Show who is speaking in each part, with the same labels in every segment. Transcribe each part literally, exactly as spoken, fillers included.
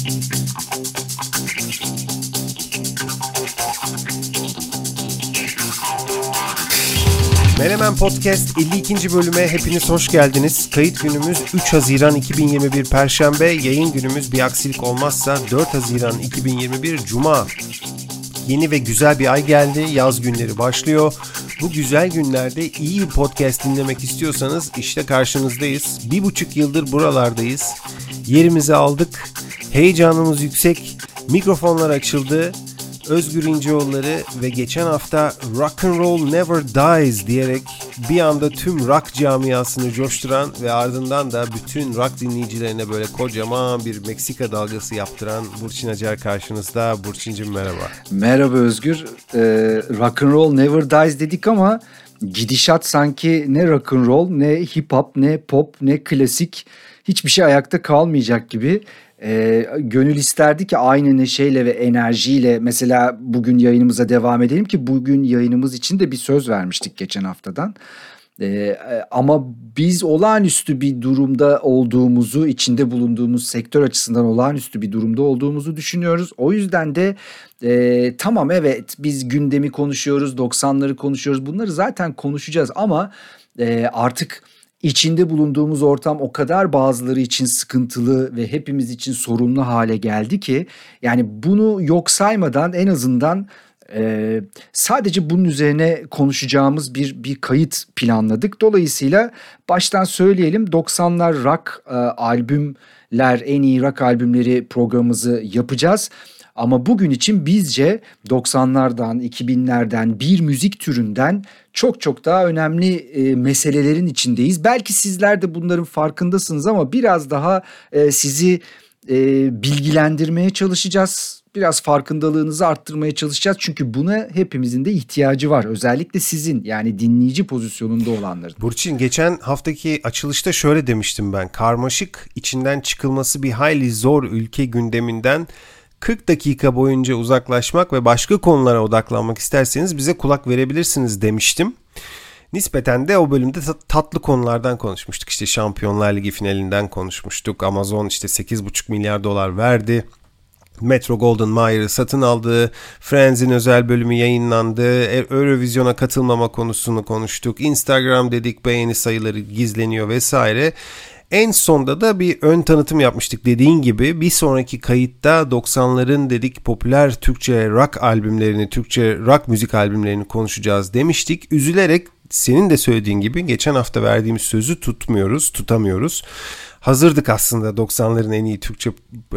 Speaker 1: Menemen Podcast elli ikinci bölüme hepiniz hoş geldiniz. Kayıt günümüz üç Haziran iki bin yirmi bir Perşembe, yayın günümüz bir aksilik olmazsa dört Haziran iki bin yirmi bir Cuma. Yeni ve güzel bir ay geldi, yaz günleri başlıyor. Bu güzel günlerde iyi bir podcast dinlemek istiyorsanız işte karşınızdayız. Bir buçuk yıldır buralardayız. Yerimizi aldık, heyecanımız yüksek, mikrofonlar açıldı. Özgür İnceoğulları ve geçen hafta Rock and Roll Never Dies diyerek bir anda tüm rock camiasını coşturan ve ardından da bütün rock dinleyicilerine böyle kocaman bir Meksika dalgası yaptıran Burçin Acar karşınızda. Burçincim merhaba.
Speaker 2: Merhaba Özgür. Ee, Rock and Roll Never Dies dedik ama gidişat sanki ne rock and roll, ne hip hop, ne pop, ne klasik, hiçbir şey ayakta kalmayacak gibi. E, gönül isterdi ki aynı neşeyle ve enerjiyle mesela bugün yayınımıza devam edelim ki bugün yayınımız için de bir söz vermiştik geçen haftadan. E, ama biz olağanüstü bir durumda olduğumuzu, içinde bulunduğumuz sektör açısından olağanüstü bir durumda olduğumuzu düşünüyoruz. O yüzden de e, tamam evet biz gündemi konuşuyoruz, doksanları konuşuyoruz, bunları zaten konuşacağız ama e, artık İçinde bulunduğumuz ortam o kadar bazıları için sıkıntılı ve hepimiz için sorunlu hale geldi ki yani bunu yok saymadan en azından e, sadece bunun üzerine konuşacağımız bir bir kayıt planladık. Dolayısıyla baştan söyleyelim, doksanlar rock e, albümler, en iyi rock albümleri programımızı yapacağız. Ama bugün için bizce doksanlardan, iki binlerden bir müzik türünden çok çok daha önemli e, meselelerin içindeyiz. Belki sizler de bunların farkındasınız ama biraz daha e, sizi e, bilgilendirmeye çalışacağız. Biraz farkındalığınızı arttırmaya çalışacağız. Çünkü buna hepimizin de ihtiyacı var. Özellikle sizin, yani dinleyici pozisyonunda olanların.
Speaker 1: Burçin, geçen haftaki açılışta şöyle demiştim ben. Karmaşık, içinden çıkılması bir hayli zor ülke gündeminden kırk dakika boyunca uzaklaşmak ve başka konulara odaklanmak isterseniz bize kulak verebilirsiniz demiştim. Nispeten de o bölümde tatlı konulardan konuşmuştuk. İşte Şampiyonlar Ligi finalinden konuşmuştuk. Amazon işte sekiz buçuk milyar dolar verdi. Metro Golden Mayer'ı satın aldı. Friends'in özel bölümü yayınlandı. Eurovision'a katılmama konusunu konuştuk. Instagram dedik, beğeni sayıları gizleniyor vesaire. En sonda da bir ön tanıtım yapmıştık dediğin gibi. Bir sonraki kayıtta doksanların dedik popüler Türkçe rock albümlerini, Türkçe rock müzik albümlerini konuşacağız demiştik. Üzülerek senin de söylediğin gibi geçen hafta verdiğimiz sözü tutmuyoruz, tutamıyoruz. Hazırdık aslında doksanların en iyi Türkçe e,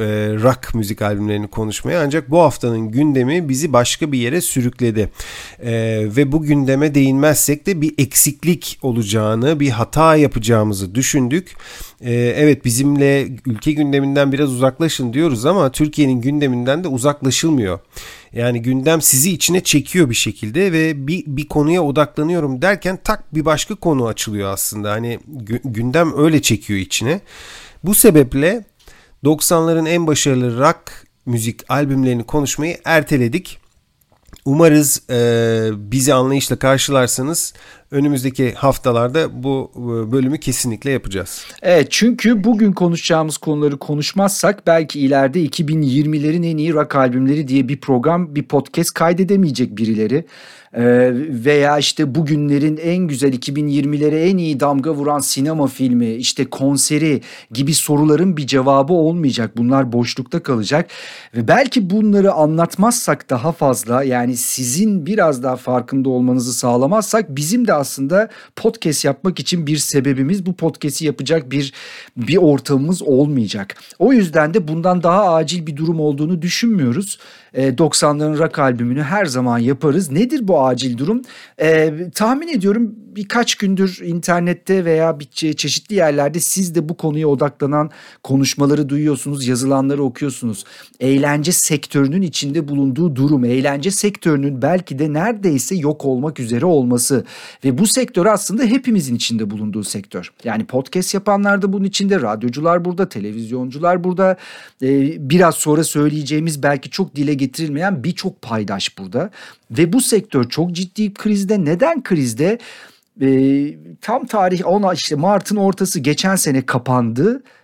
Speaker 1: rock müzik albümlerini konuşmaya, ancak bu haftanın gündemi bizi başka bir yere sürükledi. E, ve bu gündeme değinmezsek de bir eksiklik olacağını, bir hata yapacağımızı düşündük. E, evet, bizimle ülke gündeminden biraz uzaklaşın diyoruz ama Türkiye'nin gündeminden de uzaklaşılmıyor. Yani gündem sizi içine çekiyor bir şekilde ve bir, bir konuya odaklanıyorum derken tak bir başka konu açılıyor aslında. Hani gündem öyle çekiyor içine. Bu sebeple doksanların en başarılı rock müzik albümlerini konuşmayı erteledik. Umarız e, bizi anlayışla karşılarsanız önümüzdeki haftalarda bu bölümü kesinlikle yapacağız.
Speaker 2: Evet, çünkü bugün konuşacağımız konuları konuşmazsak belki ileride iki bin yirmilerin en iyi rock albümleri diye bir program, bir podcast kaydedemeyecek birileri. Ee, veya işte bugünlerin en güzel iki bin yirmilere en iyi damga vuran sinema filmi, işte konseri gibi soruların bir cevabı olmayacak. Bunlar boşlukta kalacak ve belki bunları anlatmazsak daha fazla, yani sizin biraz daha farkında olmanızı sağlamazsak bizim de aslında podcast yapmak için bir sebebimiz, bu podcast'i yapacak bir bir ortamımız olmayacak. O yüzden de bundan daha acil bir durum olduğunu düşünmüyoruz. E, doksanların rock albümünü her zaman yaparız. Nedir bu acil durum? E, tahmin ediyorum birkaç gündür internette veya bir çe- çeşitli yerlerde siz de bu konuya odaklanan konuşmaları duyuyorsunuz, yazılanları okuyorsunuz. Eğlence sektörünün içinde bulunduğu durum, eğlence sektörünün belki de neredeyse yok olmak üzere olması ve bu sektör aslında hepimizin içinde bulunduğu sektör. Yani podcast yapanlar da bunun içinde, radyocular burada, televizyoncular burada. E, biraz sonra söyleyeceğimiz belki çok dile getirilmeyen birçok paydaş burada ve bu sektör çok ciddi krizde. Neden krizde? Ee, tam tarih ona işte Mart'ın ortası, geçen sene kapandı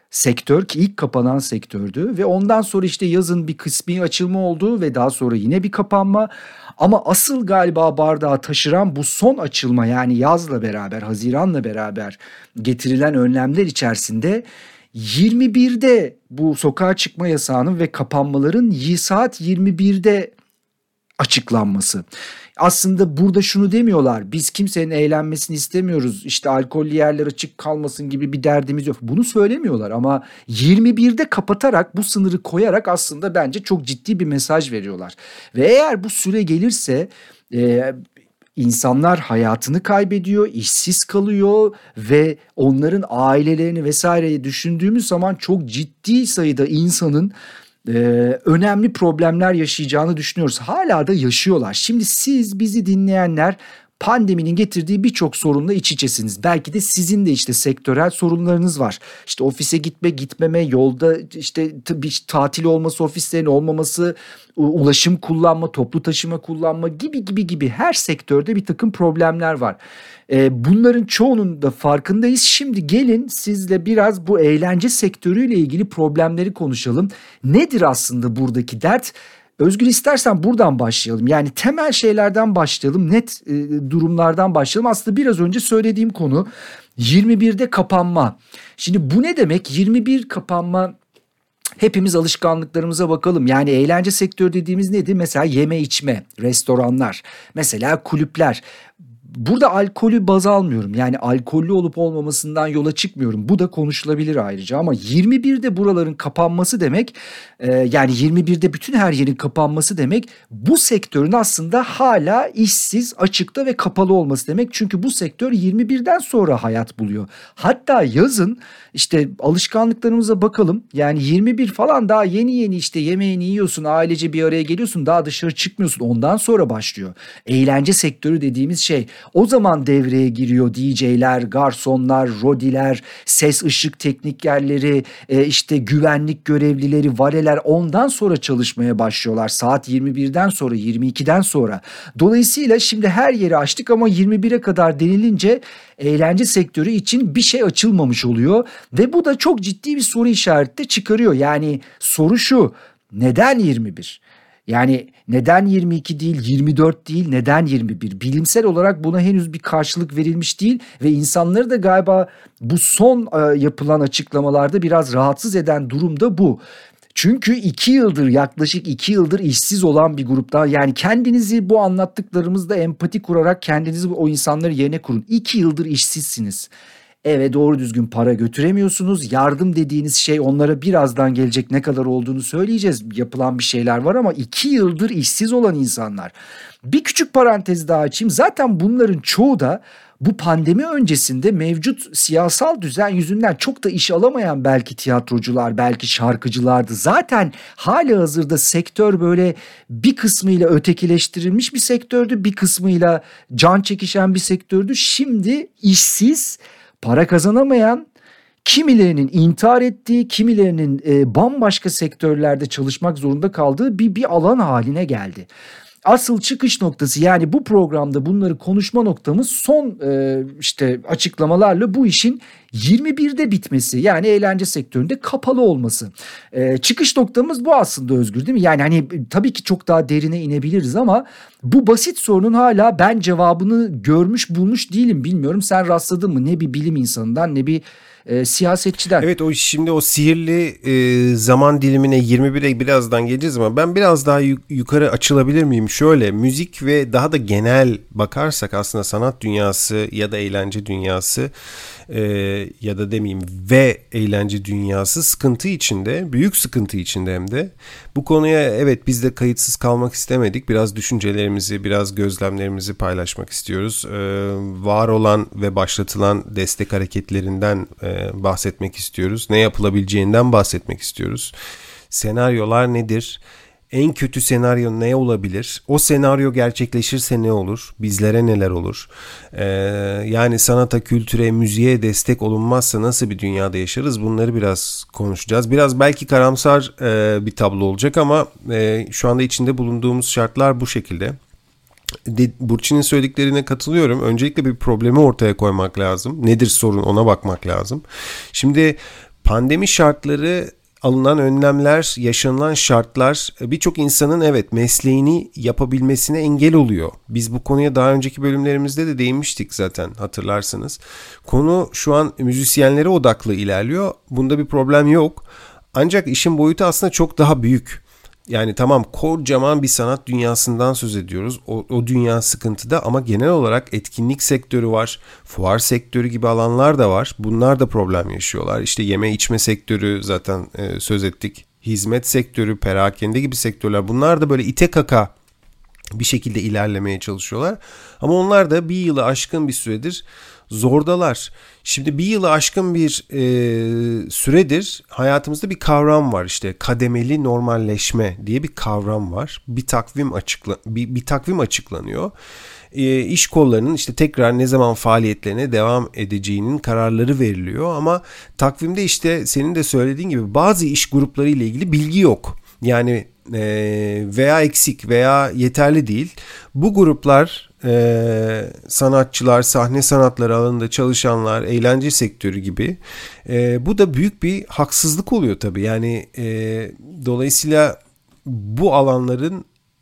Speaker 2: sektör ki ilk kapanan sektördü ve ondan sonra işte yazın bir kısmi açılma oldu ve daha sonra yine bir kapanma. Ama asıl galiba bardağı taşıran bu son açılma, yani yazla beraber, Haziran'la beraber getirilen önlemler içerisinde yirmi birde bu sokağa çıkma yasağının ve kapanmaların saat yirmi birde açıklanması. Aslında burada şunu demiyorlar: biz kimsenin eğlenmesini istemiyoruz, işte alkollü yerler açık kalmasın gibi bir derdimiz yok. Bunu söylemiyorlar ama yirmi birde kapatarak, bu sınırı koyarak aslında bence çok ciddi bir mesaj veriyorlar. Ve eğer bu süre gelirse e, insanlar hayatını kaybediyor, işsiz kalıyor ve onların ailelerini vesaireyi düşündüğümüz zaman çok ciddi sayıda insanın Ee, önemli problemler yaşayacağını düşünüyoruz. Hala da yaşıyorlar. Şimdi siz, bizi dinleyenler, pandeminin getirdiği birçok sorunla iç içesiniz. Belki de sizin de işte sektörel sorunlarınız var. İşte ofise gitme, gitmeme, yolda işte bir tatil olması, ofislerin olmaması, ulaşım kullanma, toplu taşıma kullanma gibi gibi gibi her sektörde bir takım problemler var. Ee, bunların çoğunun da farkındayız. Şimdi gelin sizle biraz bu eğlence sektörüyle ilgili problemleri konuşalım. Nedir aslında buradaki dert? Özgür, istersen buradan başlayalım. Yani temel şeylerden başlayalım, net e, durumlardan başlayalım. Aslında biraz önce söylediğim konu yirmi birde kapanma. Şimdi bu ne demek? yirmi bir kapanma, hepimiz alışkanlıklarımıza bakalım. Yani eğlence sektörü dediğimiz nedir? Mesela yeme içme, restoranlar, mesela kulüpler. Burada alkolü baz almıyorum. Yani alkollü olup olmamasından yola çıkmıyorum. Bu da konuşulabilir ayrıca, ama yirmi birde buraların kapanması demek, e, yani yirmi birde bütün her yerin kapanması demek, bu sektörün aslında hala işsiz, açıkta ve kapalı olması demek. Çünkü bu sektör yirmi birden sonra hayat buluyor. Hatta yazın işte alışkanlıklarımıza bakalım. Yani yirmi bir falan, daha yeni yeni işte yemeğini yiyorsun, ailece bir araya geliyorsun, daha dışarı çıkmıyorsun. Ondan sonra başlıyor eğlence sektörü dediğimiz şey. O zaman devreye giriyor D J'ler, garsonlar, rodiler, ses ışık teknikerleri, e, işte güvenlik görevlileri, vareler ondan sonra çalışmaya başlıyorlar. Saat yirmi birden sonra, yirmi ikiden sonra. Dolayısıyla şimdi her yeri açtık ama yirmi bire kadar denilince eğlence sektörü için bir şey açılmamış oluyor. Ve bu da çok ciddi bir soru işareti de çıkarıyor. Yani soru şu: neden yirmi bir? Yani neden yirmi iki değil, yirmi dört değil, neden yirmi bir? Bilimsel olarak buna henüz bir karşılık verilmiş değil ve insanları da galiba bu son e, yapılan açıklamalarda biraz rahatsız eden durum da bu. Çünkü iki yıldır, yaklaşık iki yıldır işsiz olan bir grupta, yani kendinizi bu anlattıklarımızda empati kurarak kendinizi o insanların yerine kurun. İki yıldır işsizsiniz. Eve doğru düzgün para götüremiyorsunuz. Yardım dediğiniz şey, onlara birazdan gelecek ne kadar olduğunu söyleyeceğiz. Yapılan bir şeyler var ama iki yıldır işsiz olan insanlar. Bir küçük parantez daha açayım. Zaten bunların çoğu da bu pandemi öncesinde mevcut siyasal düzen yüzünden çok da iş alamayan belki tiyatrocular, belki şarkıcılardı. Zaten halihazırda sektör böyle bir kısmıyla ötekileştirilmiş bir sektördü, bir kısmıyla can çekişen bir sektördü. Şimdi işsiz, para kazanamayan, kimilerinin intihar ettiği, kimilerinin e, bambaşka sektörlerde çalışmak zorunda kaldığı bir bir alan haline geldi. Asıl çıkış noktası, yani bu programda bunları konuşma noktamız son e, işte açıklamalarla bu işin yirmi birde bitmesi, yani eğlence sektöründe kapalı olması. E, çıkış noktamız bu aslında Özgür, değil mi? Yani hani tabii ki çok daha derine inebiliriz ama bu basit sorunun hala ben cevabını görmüş bulmuş değilim. Bilmiyorum, sen rastladın mı? Ne bir bilim insanından ne bir e, siyasetçiden.
Speaker 1: Evet, o şimdi o sihirli e, zaman dilimine yirmi bire birazdan geleceğiz ama ben biraz daha yu- yukarı açılabilir miyim? Şöyle, müzik ve daha da genel bakarsak aslında sanat dünyası ya da eğlence dünyası e, ya da demeyeyim ve eğlence dünyası sıkıntı içinde, büyük sıkıntı içinde hem de. Bu konuya evet biz de kayıtsız kalmak istemedik. Biraz düşüncelerimizi, biraz gözlemlerimizi paylaşmak istiyoruz. E, var olan ve başlatılan destek hareketlerinden e, bahsetmek istiyoruz. Ne yapılabileceğinden bahsetmek istiyoruz. Senaryolar nedir? En kötü senaryo ne olabilir? O senaryo gerçekleşirse ne olur? Bizlere neler olur? Ee, yani sanata, kültüre, müziğe destek olunmazsa nasıl bir dünyada yaşarız? Bunları biraz konuşacağız. Biraz belki karamsar e, bir tablo olacak ama e, şu anda içinde bulunduğumuz şartlar bu şekilde. Burçin'in söylediklerine katılıyorum. Öncelikle bir problemi ortaya koymak lazım. Nedir sorun, ona bakmak lazım. Şimdi pandemi şartları, alınan önlemler, yaşanılan şartlar birçok insanın evet mesleğini yapabilmesine engel oluyor. Biz bu konuya daha önceki bölümlerimizde de değinmiştik zaten, hatırlarsınız. Konu şu an müzisyenlere odaklı ilerliyor. Bunda bir problem yok. Ancak işin boyutu aslında çok daha büyük. Yani tamam, kocaman bir sanat dünyasından söz ediyoruz. O, o dünya sıkıntıda ama genel olarak etkinlik sektörü var. Fuar sektörü gibi alanlar da var. Bunlar da problem yaşıyorlar. İşte yeme içme sektörü zaten e, söz ettik. Hizmet sektörü, perakende gibi sektörler. Bunlar da böyle ite kaka bir şekilde ilerlemeye çalışıyorlar. Ama onlar da bir yılı aşkın bir süredir zordalar. Şimdi bir yılı aşkın bir e, süredir hayatımızda bir kavram var, işte kademeli normalleşme diye bir kavram var. Bir takvim açıkla bir, bir takvim açıklanıyor. E, iş kollarının işte tekrar ne zaman faaliyetlerine devam edeceğinin kararları veriliyor ama takvimde işte senin de söylediğin gibi bazı iş grupları ile ilgili bilgi yok. Yani e, veya eksik veya yeterli değil. Bu gruplar e, sanatçılar, sahne sanatları alanında çalışanlar, eğlence sektörü gibi. E, bu da büyük bir haksızlık oluyor tabii. Yani e, dolayısıyla bu alanların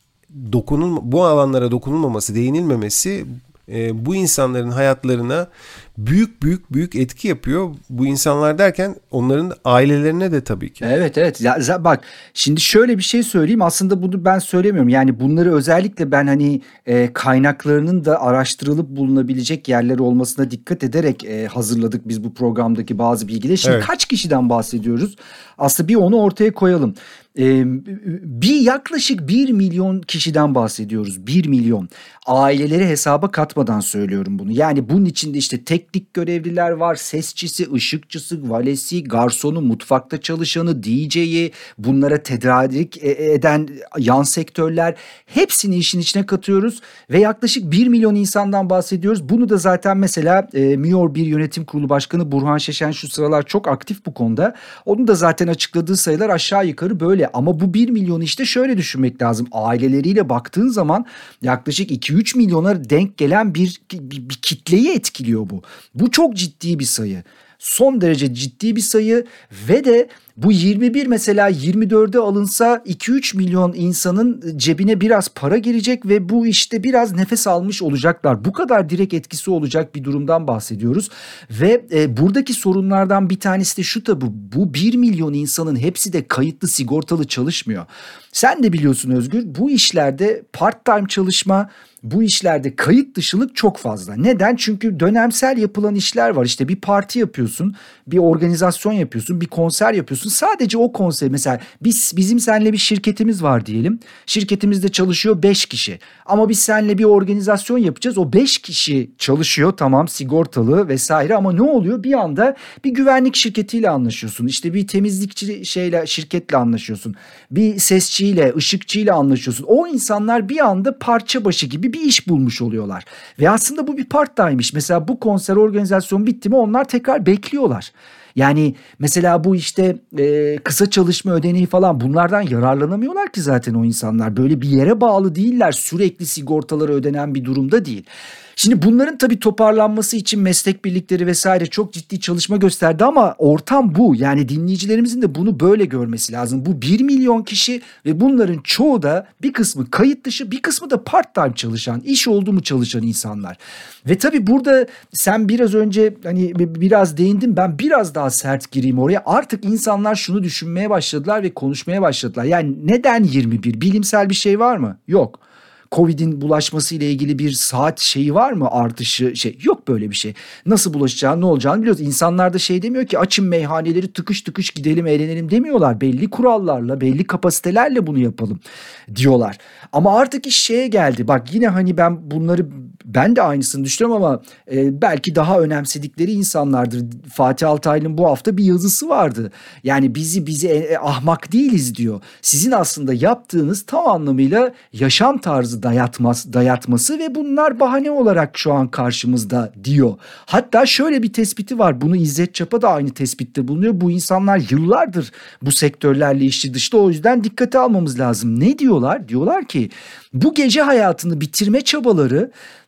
Speaker 1: dokunul bu alanlara dokunulmaması, değinilmemesi e, bu insanların hayatlarına büyük büyük büyük etki yapıyor. Bu insanlar derken onların ailelerine de tabii ki.
Speaker 2: Evet evet ya, za- bak şimdi şöyle bir şey söyleyeyim, aslında bunu ben söylemiyorum, yani bunları özellikle ben hani e, kaynaklarının da araştırılıp bulunabilecek yerler olmasına dikkat ederek e, hazırladık biz bu programdaki bazı bilgileri. Şimdi
Speaker 1: Evet.
Speaker 2: kaç kişiden bahsediyoruz? Aslında bir onu ortaya koyalım. E, bir yaklaşık bir milyon kişiden bahsediyoruz. Bir milyon. Aileleri hesaba katmadan söylüyorum bunu. Yani bunun içinde işte teknik görevliler var, sesçisi, ışıkçısı, valesi, garsonu, mutfakta çalışanı, D J'yi, bunlara tedarik e- eden yan sektörler, hepsini işin içine katıyoruz ve yaklaşık bir milyon insandan bahsediyoruz. Bunu da zaten mesela e, MİOR bir Yönetim Kurulu Başkanı Burhan Şeşen şu sıralar çok aktif bu konuda. Onun da zaten açıkladığı sayılar aşağı yukarı böyle, ama bu bir milyonu işte şöyle düşünmek lazım. Aileleriyle baktığın zaman yaklaşık iki üç milyona denk gelen bir, bir, bir kitleyi etkiliyor bu. Bu çok ciddi bir sayı. Son derece ciddi bir sayı ve de bu yirmi bir mesela yirmi dörde alınsa iki üç milyon insanın cebine biraz para girecek ve bu işte biraz nefes almış olacaklar. Bu kadar direkt etkisi olacak bir durumdan bahsediyoruz. Ve e, buradaki sorunlardan bir tanesi de şu tabii, bu bir milyon insanın hepsi de kayıtlı sigortalı çalışmıyor. Sen de biliyorsun Özgür, bu işlerde part time çalışma, bu işlerde kayıt dışılık çok fazla. Neden? Çünkü dönemsel yapılan işler var. İşte bir parti yapıyorsun, bir organizasyon yapıyorsun, bir konser yapıyorsun. Sadece o konser, mesela biz bizim seninle bir şirketimiz var diyelim. Şirketimizde çalışıyor beş kişi. Ama biz seninle bir organizasyon yapacağız. O beş kişi çalışıyor, tamam, sigortalı vesaire, ama ne oluyor? Bir anda bir güvenlik şirketiyle anlaşıyorsun. İşte bir temizlikçi şeyle, şirketle anlaşıyorsun. Bir sesçiyle, ışıkçıyla anlaşıyorsun. O insanlar bir anda parça başı gibi bir iş bulmuş oluyorlar. Ve aslında bu bir part time'miş. Mesela bu konser organizasyonu bitti mi onlar tekrar bekliyorlar. Yani mesela bu işte e, kısa çalışma ödeneği falan, bunlardan yararlanamıyorlar ki zaten o insanlar. Böyle bir yere bağlı değiller. Sürekli sigortaları ödenen bir durumda değil. Şimdi bunların tabii toparlanması için meslek birlikleri vesaire çok ciddi çalışma gösterdi ama ortam bu. Yani dinleyicilerimizin de bunu böyle görmesi lazım. Bu bir milyon kişi ve bunların çoğu da, bir kısmı kayıt dışı, bir kısmı da part time çalışan, iş oldu mu çalışan insanlar. Ve tabii burada sen biraz önce hani biraz değindin, ben biraz daha sert gireyim oraya. Artık insanlar şunu düşünmeye başladılar ve konuşmaya başladılar. Yani neden yirmi bir? Bilimsel bir şey var mı? Yok. Covid'in bulaşması ile ilgili bir saat şeyi var mı, artışı şey, yok böyle bir şey. Nasıl bulaşacağını, ne olacağını biliyoruz. İnsanlar da şey demiyor ki, açın meyhaneleri tıkış tıkış gidelim eğlenelim demiyorlar. Belli kurallarla, belli kapasitelerle bunu yapalım diyorlar. Ama artık iş şeye geldi. Bak yine hani ben bunları, ben de aynısını düşünüyorum ama e, belki daha önemsedikleri insanlardır. Fatih Altaylı'nın bu hafta bir yazısı vardı. Yani bizi bizi e, e, ahmak değiliz diyor. Sizin aslında yaptığınız tam anlamıyla yaşam tarzı dayatması, dayatması ve bunlar bahane olarak şu an karşımızda diyor. Hatta şöyle bir tespiti var. Bunu İzzet Çapa da aynı tespitte bulunuyor. Bu insanlar yıllardır bu sektörlerle içli dışlı, o yüzden dikkate almamız lazım. Ne diyorlar? Diyorlar ki bu gece hayatını bitirme çabaları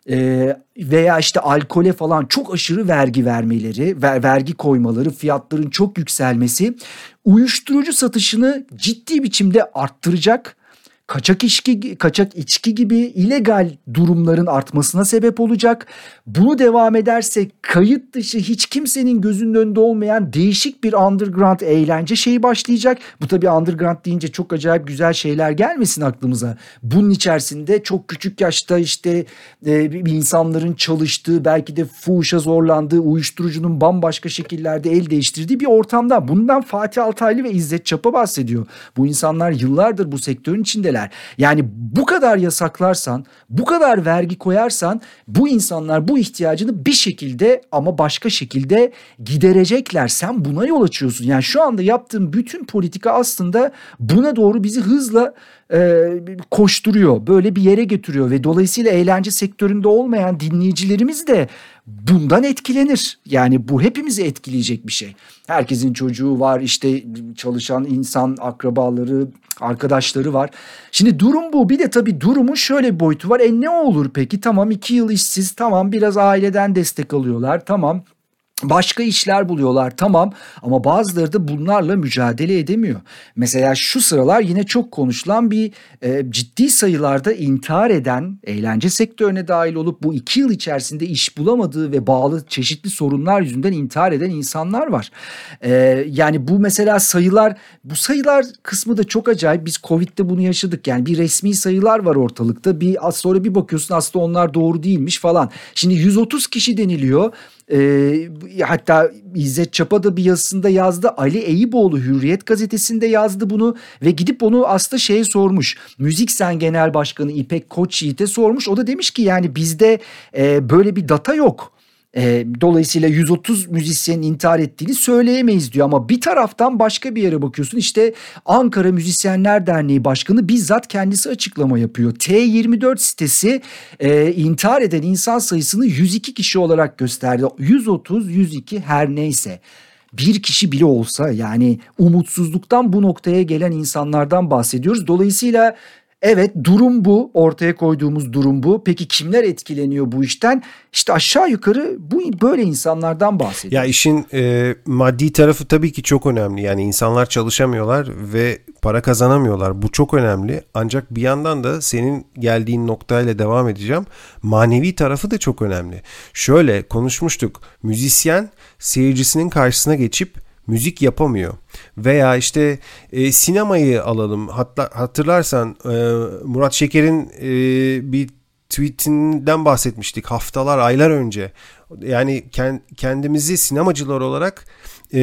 Speaker 2: e, veya işte alkole falan çok aşırı vergi vermeleri, ver, vergi koymaları, fiyatların çok yükselmesi uyuşturucu satışını ciddi biçimde arttıracak. Kaçak içki, kaçak içki gibi illegal durumların artmasına sebep olacak. Bunu devam ederse kayıt dışı hiç kimsenin gözünün önünde olmayan değişik bir underground eğlence şeyi başlayacak. Bu tabii underground deyince çok acayip güzel şeyler gelmesin aklımıza. Bunun içerisinde çok küçük yaşta işte e, insanların çalıştığı, belki de fuhuşa zorlandığı, uyuşturucunun bambaşka şekillerde el değiştirdiği bir ortamda. Bundan Fatih Altaylı ve İzzet Çapa bahsediyor. Bu insanlar yıllardır bu sektörün içindeler. Yani bu kadar yasaklarsan, bu kadar vergi koyarsan bu insanlar bu ihtiyacını bir şekilde ama başka şekilde giderecekler. Sen buna yol açıyorsun. Yani şu anda yaptığın bütün politika aslında buna doğru bizi hızla e, koşturuyor. Böyle bir yere getiriyor ve dolayısıyla eğlence sektöründe olmayan dinleyicilerimiz de bundan etkilenir. Yani bu hepimizi etkileyecek bir şey. Herkesin çocuğu var, işte çalışan insan, akrabaları, arkadaşları var. Şimdi durum bu. Bir de tabii durumun şöyle bir boyutu var. E ne olur peki? Tamam, iki yıl işsiz. Tamam, biraz aileden destek alıyorlar. Tamam. Başka işler buluyorlar, tamam, ama bazıları da bunlarla mücadele edemiyor. Mesela şu sıralar yine çok konuşulan bir e, ciddi sayılarda intihar eden, eğlence sektörüne dahil olup bu iki yıl içerisinde iş bulamadığı ve bağlı çeşitli sorunlar yüzünden intihar eden insanlar var. E, yani bu mesela sayılar, bu sayılar kısmı da çok acayip. Biz Covid'de bunu yaşadık. Yani bir resmi sayılar var ortalıkta. Bir az sonra bir bakıyorsun aslında onlar doğru değilmiş falan. Şimdi yüz otuz kişi deniliyor. E, hatta İzzet Çapa da bir yazısında yazdı. Ali Eyüboğlu Hürriyet gazetesinde yazdı bunu ve gidip onu aslında şeye sormuş. Müziksen Genel Başkanı İpek Koçyiğit'e sormuş. O da demiş ki yani bizde e, böyle bir data yok. E, dolayısıyla yüz otuz müzisyenin intihar ettiğini söyleyemeyiz diyor. Ama bir taraftan başka bir yere bakıyorsun, işte Ankara Müzisyenler Derneği Başkanı bizzat kendisi açıklama yapıyor. T yirmi dört sitesi e, intihar eden insan sayısını yüz iki kişi olarak gösterdi. yüz otuz, yüz iki her neyse. Bir kişi bile olsa, yani umutsuzluktan bu noktaya gelen insanlardan bahsediyoruz. Dolayısıyla evet, durum bu. Ortaya koyduğumuz durum bu. Peki kimler etkileniyor bu işten? İşte aşağı yukarı bu böyle insanlardan bahsediyoruz.
Speaker 1: Ya işin e, maddi tarafı tabii ki çok önemli. Yani insanlar çalışamıyorlar ve para kazanamıyorlar. Bu çok önemli. Ancak bir yandan da senin geldiğin noktayla devam edeceğim. Manevi tarafı da çok önemli. Şöyle konuşmuştuk. Müzisyen seyircisinin karşısına geçip müzik yapamıyor. Veya işte e, sinemayı alalım. Hatta hatırlarsan e, Murat Şeker'in e, bir tweetinden bahsetmiştik haftalar, aylar önce. Yani kendimizi sinemacılar olarak e,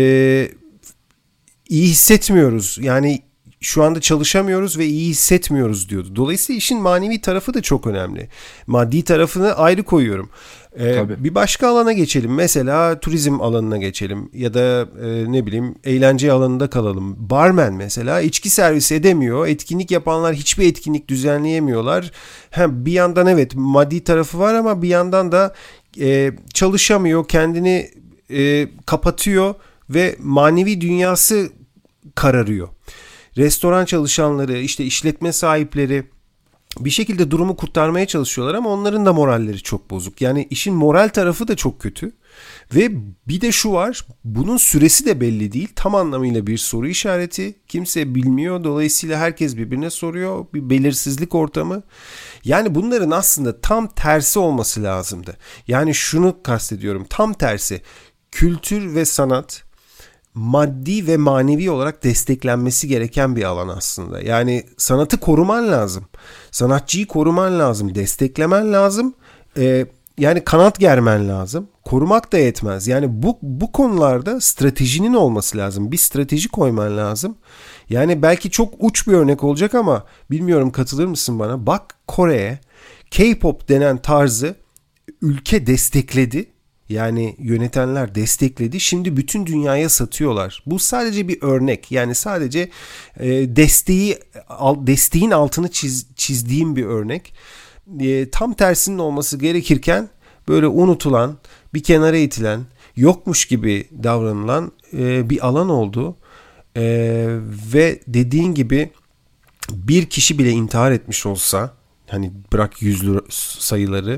Speaker 1: iyi hissetmiyoruz. Yani şu anda çalışamıyoruz ve iyi hissetmiyoruz diyordu. Dolayısıyla işin manevi tarafı da çok önemli. Maddi tarafını ayrı koyuyorum. Ee, bir başka alana geçelim. Mesela turizm alanına geçelim. Ya da e, ne bileyim eğlence alanında kalalım. Barmen mesela içki servisi edemiyor. Etkinlik yapanlar hiçbir etkinlik düzenleyemiyorlar. Hem bir yandan evet maddi tarafı var ama bir yandan da e, çalışamıyor. Kendini e, kapatıyor ve manevi dünyası kararıyor. Restoran çalışanları, işte işletme sahipleri bir şekilde durumu kurtarmaya çalışıyorlar ama onların da moralleri çok bozuk. Yani işin moral tarafı da çok kötü. Ve bir de şu var, bunun süresi de belli değil. Tam anlamıyla bir soru işareti. Kimse bilmiyor. Dolayısıyla herkes birbirine soruyor. Bir belirsizlik ortamı. Yani bunların aslında tam tersi olması lazımdı. Yani şunu kastediyorum. Tam tersi. Kültür ve sanat maddi ve manevi olarak desteklenmesi gereken bir alan aslında. Yani sanatı koruman lazım. Sanatçıyı koruman lazım. Desteklemen lazım. Ee, yani kanat germen lazım. Korumak da yetmez. Yani bu, bu konularda stratejinin olması lazım. Bir strateji koyman lazım. Yani belki çok uç bir örnek olacak ama bilmiyorum katılır mısın bana? Bak Kore'ye K-pop denen tarzı ülke destekledi. Yani yönetenler destekledi. Şimdi bütün dünyaya satıyorlar. Bu sadece bir örnek. Yani sadece e, desteği desteğin altını çiz, çizdiğim bir örnek. E, tam tersinin olması gerekirken böyle unutulan, bir kenara itilen, yokmuş gibi davranılan e, bir alan oldu. E, ve dediğin gibi bir kişi bile intihar etmiş olsa, hani bırak yüzlü sayıları,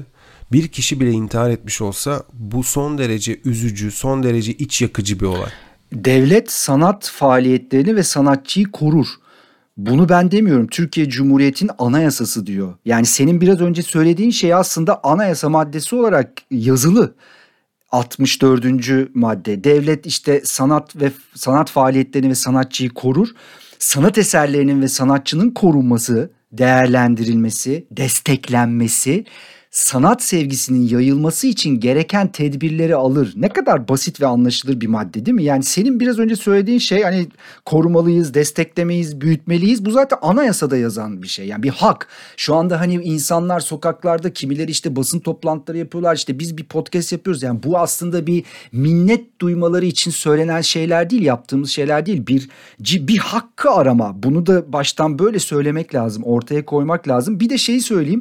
Speaker 1: bir kişi bile intihar etmiş olsa bu son derece üzücü, son derece iç yakıcı bir olay.
Speaker 2: Devlet sanat faaliyetlerini ve sanatçıyı korur. Bunu ben demiyorum. Türkiye Cumhuriyeti'nin anayasası diyor. Yani senin biraz önce söylediğin şey aslında anayasa maddesi olarak yazılı. altmış dördüncü madde. Devlet işte sanat ve sanat faaliyetlerini ve sanatçıyı korur. Sanat eserlerinin ve sanatçının korunması, değerlendirilmesi, desteklenmesi, sanat sevgisinin yayılması için gereken tedbirleri alır. Ne kadar basit ve anlaşılır bir madde değil mi? Yani senin biraz önce söylediğin şey hani korumalıyız, desteklemeyiz, büyütmeliyiz. Bu zaten anayasada yazan bir şey. Yani bir hak. Şu anda hani insanlar sokaklarda kimileri işte basın toplantıları yapıyorlar. İşte biz bir podcast yapıyoruz. Yani bu aslında bir minnet duymaları için söylenen şeyler değil, yaptığımız şeyler değil. Bir bir hakkı arama. Bunu da baştan böyle söylemek lazım, ortaya koymak lazım. Bir de şeyi söyleyeyim.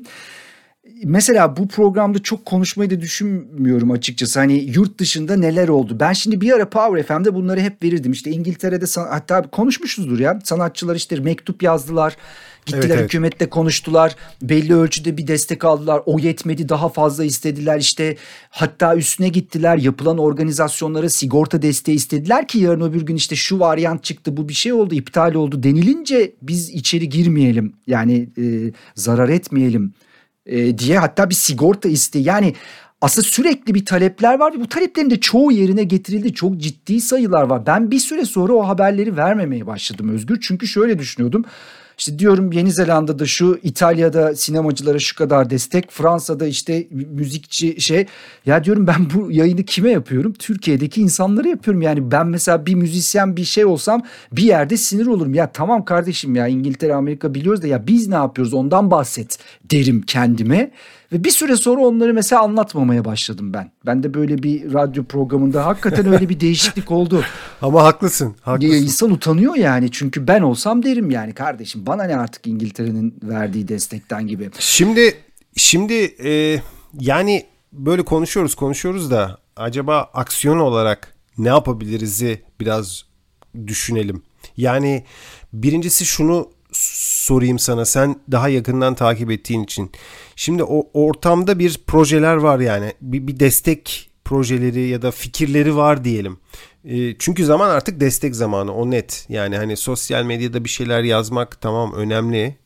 Speaker 2: Mesela bu programda çok konuşmayı da düşünmüyorum açıkçası. Hani yurt dışında neler oldu? Ben şimdi bir ara Power F M'de bunları hep verirdim. İşte İngiltere'de san- hatta konuşmuşuzdur ya. Sanatçılar işte mektup yazdılar. Gittiler
Speaker 1: Evet, evet.
Speaker 2: hükümetle konuştular. Belli ölçüde bir destek aldılar. O yetmedi, daha fazla istediler. İşte hatta üstüne gittiler. Yapılan organizasyonlara sigorta desteği istediler ki yarın öbür gün işte şu varyant çıktı, bu bir şey oldu, iptal oldu denilince biz içeri girmeyelim. Yani e, zarar etmeyelim e, diye hatta bir sigorta isteği. Yani aslında sürekli bir talepler var ve bu taleplerin de çoğu yerine getirildi. Çok ciddi sayılar var. Ben bir süre sonra o haberleri vermemeye başladım Özgür. Çünkü şöyle düşünüyordum. İşte diyorum Yeni Zelanda'da şu, İtalya'da sinemacılara şu kadar destek, Fransa'da işte müzikçi şey. Ya diyorum ben bu yayını kime yapıyorum? Türkiye'deki insanlara yapıyorum. Yani ben mesela bir müzisyen bir şey olsam bir yerde sinir olurum. Ya tamam kardeşim, ya İngiltere, Amerika biliyoruz da ya biz ne yapıyoruz ondan bahset derim kendime. Ve bir süre sonra onları mesela anlatmamaya başladım ben. Ben de böyle bir radyo programında hakikaten öyle bir değişiklik oldu.
Speaker 1: Ama haklısın, haklısın.
Speaker 2: İnsan utanıyor yani, çünkü ben olsam derim yani kardeşim bana ne artık İngiltere'nin verdiği destekten gibi.
Speaker 1: Şimdi şimdi e, yani böyle konuşuyoruz konuşuyoruz da acaba aksiyon olarak ne yapabiliriz'i biraz düşünelim. Yani birincisi şunu sorayım sana, sen daha yakından takip ettiğin için. Şimdi o ortamda bir projeler var, yani bir, bir destek projeleri ya da fikirleri var diyelim. E, çünkü zaman artık destek zamanı, o net. Yani hani sosyal medyada bir şeyler yazmak tamam önemli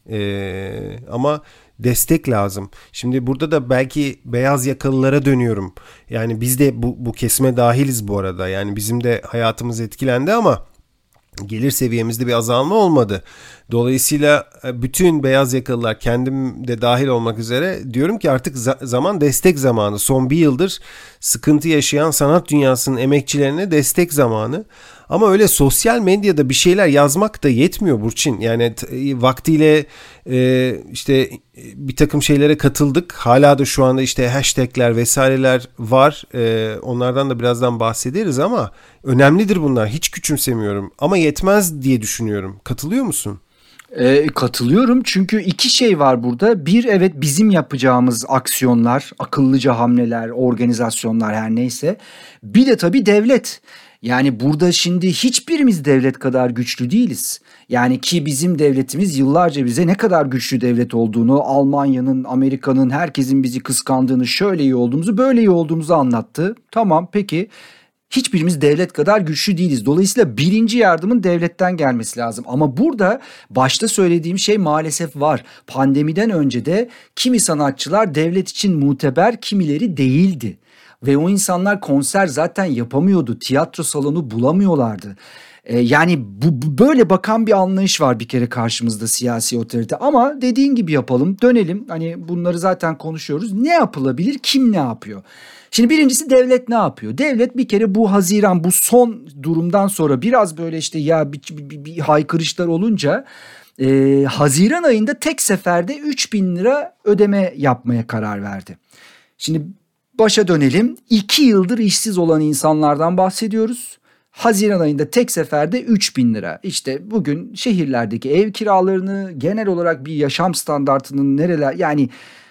Speaker 1: e, ama destek lazım. Şimdi burada da belki beyaz yakalılara dönüyorum. Yani biz de bu, bu kesime dahiliz bu arada. Yani bizim de hayatımız etkilendi ama gelir seviyemizde bir azalma olmadı. Dolayısıyla bütün beyaz yakalılar, kendim de dahil olmak üzere, diyorum ki artık za- zaman destek zamanı. Son bir yıldır sıkıntı yaşayan sanat dünyasının emekçilerine destek zamanı. Ama öyle sosyal medyada bir şeyler yazmak da yetmiyor Burçin. Yani t- vaktiyle e, işte bir takım şeylere katıldık. Hala da şu anda işte hashtagler vesaireler var. E, onlardan da birazdan bahsederiz ama önemlidir bunlar. Hiç küçümsemiyorum. Ama yetmez diye düşünüyorum. Katılıyor musun?
Speaker 2: E, katılıyorum çünkü iki şey var burada. Bir, evet bizim yapacağımız aksiyonlar, akıllıca hamleler, organizasyonlar her neyse. Bir de tabii devlet. Yani burada şimdi hiçbirimiz devlet kadar güçlü değiliz. Yani ki bizim devletimiz yıllarca bize ne kadar güçlü devlet olduğunu, Almanya'nın, Amerika'nın, herkesin bizi kıskandığını, şöyle iyi olduğumuzu, böyle iyi olduğumuzu anlattı. Tamam, peki. Hiçbirimiz devlet kadar güçlü değiliz. Dolayısıyla birinci yardımın devletten gelmesi lazım. Ama burada başta söylediğim şey maalesef var. Pandemiden önce de kimi sanatçılar devlet için muteber, kimileri değildi. Ve o insanlar konser zaten yapamıyordu. Tiyatro salonu bulamıyorlardı. Ee, yani bu, bu böyle bakan bir anlayış var bir kere karşımızda, siyasi otorite. Ama dediğin gibi yapalım, dönelim. Hani bunları zaten konuşuyoruz. Ne yapılabilir? Kim ne yapıyor? Şimdi birincisi devlet ne yapıyor? Devlet bir kere bu Haziran, bu son durumdan sonra biraz böyle işte ya bir, bir, bir haykırışlar olunca e, Haziran ayında tek seferde üç bin lira ödeme yapmaya karar verdi. Şimdi başa dönelim. iki yıldır işsiz olan insanlardan bahsediyoruz. Haziran ayında tek seferde üç bin lira. İşte bugün şehirlerdeki ev kiralarını, genel olarak bir yaşam standartının nereler, yani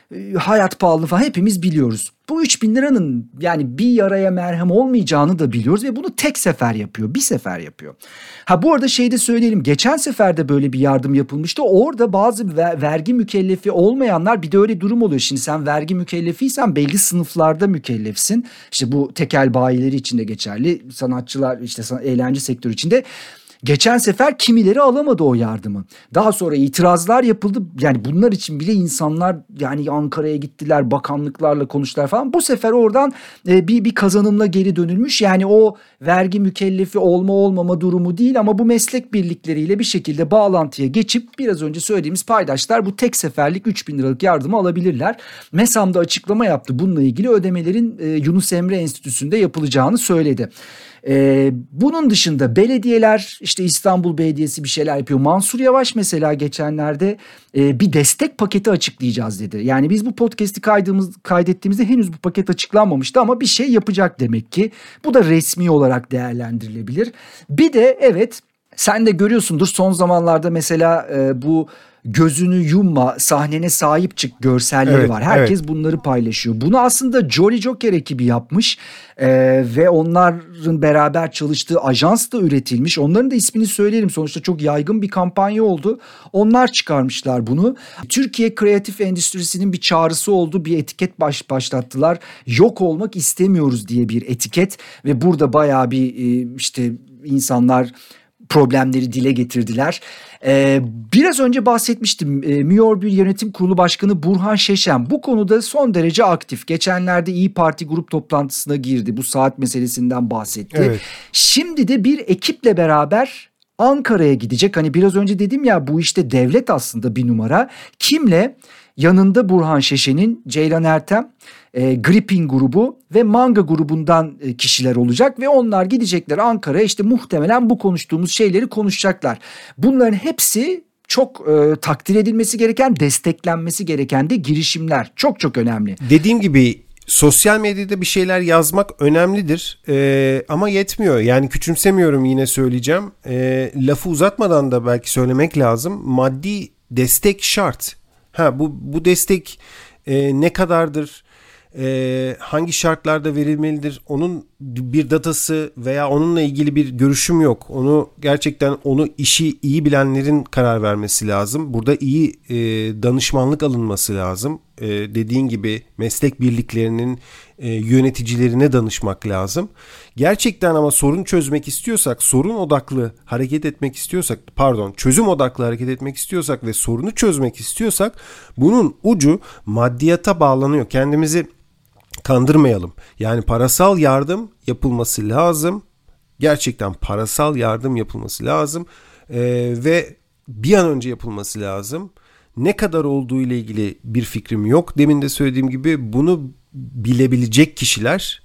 Speaker 2: e, hayat pahalı falan hepimiz biliyoruz. Bu üç bin liranın yani bir yaraya merhem olmayacağını da biliyoruz ve bunu tek sefer yapıyor. Bir sefer yapıyor. Ha bu arada şey de söyleyelim. Geçen sefer de böyle bir yardım yapılmıştı. Orada bazı vergi mükellefi olmayanlar, bir de öyle durum oluyor. Şimdi sen vergi mükellefiysen belli sınıflarda mükellefsin. İşte bu tekel bayileri için de geçerli. Sanatçılar, işte eğlence sektörü için de. Geçen sefer kimileri alamadı o yardımı. Daha sonra itirazlar yapıldı. Yani bunlar için bile insanlar yani Ankara'ya gittiler, bakanlıklarla konuştular falan. Bu sefer oradan e, bir bir kazanımla geri dönülmüş. Yani o vergi mükellefi olma olmama durumu değil ama bu meslek birlikleriyle bir şekilde bağlantıya geçip biraz önce söylediğimiz paydaşlar bu tek seferlik üç bin liralık yardımı alabilirler. MESAM da açıklama yaptı. Bununla ilgili ödemelerin e, Yunus Emre Enstitüsü'nde yapılacağını söyledi. Ee, bunun dışında belediyeler, işte İstanbul Belediyesi bir şeyler yapıyor. Mansur Yavaş mesela geçenlerde e, bir destek paketi açıklayacağız dedi. Yani biz bu podcast'i kaydımız, kaydettiğimizde henüz bu paket açıklanmamıştı ama bir şey yapacak demek ki. Bu da resmi olarak değerlendirilebilir. Bir de evet, sen de görüyorsundur son zamanlarda mesela e, bu gözünü yumma, sahnene sahip çık görselleri
Speaker 1: evet,
Speaker 2: var. Herkes
Speaker 1: evet.
Speaker 2: bunları paylaşıyor. Bunu aslında Jolly Joker ekibi yapmış ee, ve onların beraber çalıştığı ajans da üretilmiş. Onların da ismini söyleyelim. Sonuçta çok yaygın bir kampanya oldu. Onlar çıkarmışlar bunu. Türkiye kreatif endüstrisinin bir çağrısı oldu. Bir etiket baş, başlattılar. Yok olmak istemiyoruz diye bir etiket ve burada bayağı bir işte insanlar problemleri dile getirdiler. Ee, biraz önce bahsetmiştim. Ee, Miorbil Yönetim Kurulu Başkanı Burhan Şeşen bu konuda son derece aktif. Geçenlerde İyi Parti grup toplantısına girdi. Bu saat meselesinden bahsetti.
Speaker 1: Evet.
Speaker 2: Şimdi de bir ekiple beraber Ankara'ya gidecek. Hani biraz önce dedim ya, bu işte devlet aslında bir numara. Kimle? Yanında Burhan Şeşen'in, Ceylan Ertem, e, Gripping grubu ve Manga grubundan e, kişiler olacak ve onlar gidecekler Ankara'ya, işte muhtemelen bu konuştuğumuz şeyleri konuşacaklar. Bunların hepsi çok e, takdir edilmesi gereken, desteklenmesi gereken de girişimler. Çok çok önemli.
Speaker 1: Dediğim gibi sosyal medyada bir şeyler yazmak önemlidir ee, ama yetmiyor. Yani küçümsemiyorum, yine söyleyeceğim. Ee, lafı uzatmadan da belki söylemek lazım. Maddi destek şart. Ha bu bu destek e, ne kadardır? E, hangi şartlarda verilmelidir? Onun bir datası veya onunla ilgili bir görüşüm yok. Onu gerçekten onu işi iyi bilenlerin karar vermesi lazım. Burada iyi e, danışmanlık alınması lazım. E, dediğin gibi meslek birliklerinin e, yöneticilerine danışmak lazım. Gerçekten ama sorun çözmek istiyorsak, sorun odaklı hareket etmek istiyorsak, pardon, çözüm odaklı hareket etmek istiyorsak ve sorunu çözmek istiyorsak bunun ucu maddiyata bağlanıyor. Kendimizi kandırmayalım. Yani parasal yardım yapılması lazım. Gerçekten parasal yardım yapılması lazım. Ee, ve bir an önce yapılması lazım. Ne kadar olduğu ile ilgili bir fikrim yok. Demin de söylediğim gibi bunu bilebilecek kişiler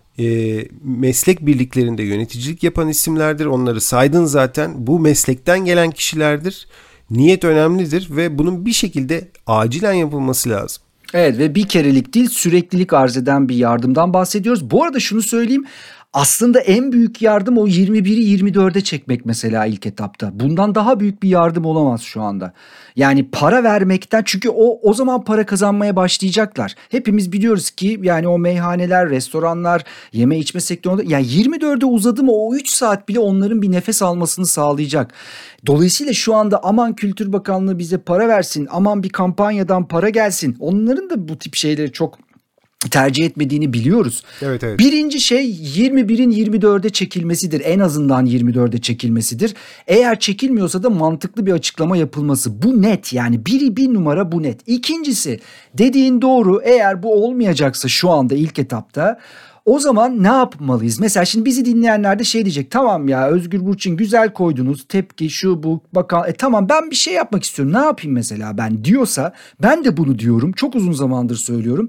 Speaker 1: e, meslek birliklerinde yöneticilik yapan isimlerdir. Onları saydın zaten. Bu meslekten gelen kişilerdir. Niyet önemlidir ve bunun bir şekilde acilen yapılması lazım.
Speaker 2: Evet ve bir kerelik değil, süreklilik arz eden bir yardımdan bahsediyoruz. Bu arada şunu söyleyeyim. Aslında en büyük yardım o yirmi biri yirmi dörde çekmek mesela ilk etapta. Bundan daha büyük bir yardım olamaz şu anda. Yani para vermekten, çünkü o o zaman para kazanmaya başlayacaklar. Hepimiz biliyoruz ki yani o meyhaneler, restoranlar, yeme içme sektöründe yani yirmi dörde uzadı mı o üç saat bile onların bir nefes almasını sağlayacak. Dolayısıyla şu anda aman Kültür Bakanlığı bize para versin, aman bir kampanyadan para gelsin. Onların da bu tip şeyleri çok tercih etmediğini biliyoruz.
Speaker 1: Evet, evet.
Speaker 2: Birinci şey yirmi birin yirmi dörde çekilmesidir. En azından yirmi dörde çekilmesidir. Eğer çekilmiyorsa da mantıklı bir açıklama yapılması. Bu net, yani biri bir numara bu net. İkincisi, dediğin doğru, eğer bu olmayacaksa şu anda ilk etapta, o zaman ne yapmalıyız? Mesela şimdi bizi dinleyenler de şey diyecek. Tamam ya Özgür Burçin, güzel koydunuz. Tepki şu bu bakan. E tamam, ben bir şey yapmak istiyorum. Ne yapayım mesela ben diyorsa, ben de bunu diyorum. Çok uzun zamandır söylüyorum.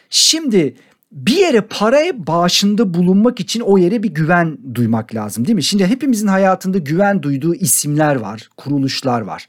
Speaker 2: Şimdi bir yere paraya bağışında bulunmak için o yere bir güven duymak lazım, değil mi? Şimdi hepimizin hayatında güven duyduğu isimler var, kuruluşlar var.